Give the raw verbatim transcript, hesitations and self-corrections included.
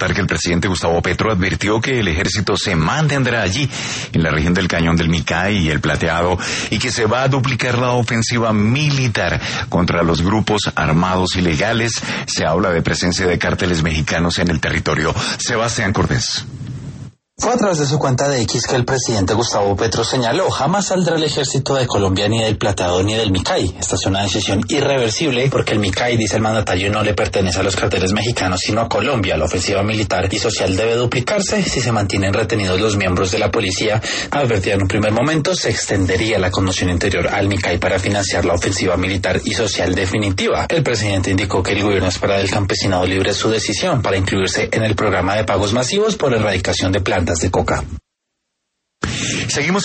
resaltar que el presidente Gustavo Petro advirtió que el ejército se mantendrá allí, en la región del Cañón del Micay y el Plateado, y que se va a duplicar la ofensiva militar contra los grupos armados ilegales. Se habla de presencia de cárteles mexicanos en el territorio. Sebastián Cortés. Fue a través de su cuenta de X que el presidente Gustavo Petro señaló: jamás saldrá el ejército de Colombia ni del Plateado ni del Micay. Esta es una decisión irreversible porque el Micay, dice el mandatario, no le pertenece a los carteles mexicanos sino a Colombia. La ofensiva militar y social debe duplicarse si se mantienen retenidos los miembros de la policía. Advertía en un primer momento se extendería la conmoción interior al Micay para financiar la ofensiva militar y social definitiva. El presidente indicó que el gobierno espera del campesinado libre su decisión para incluirse en el programa de pagos masivos por erradicación de plantas de coca. Seguimos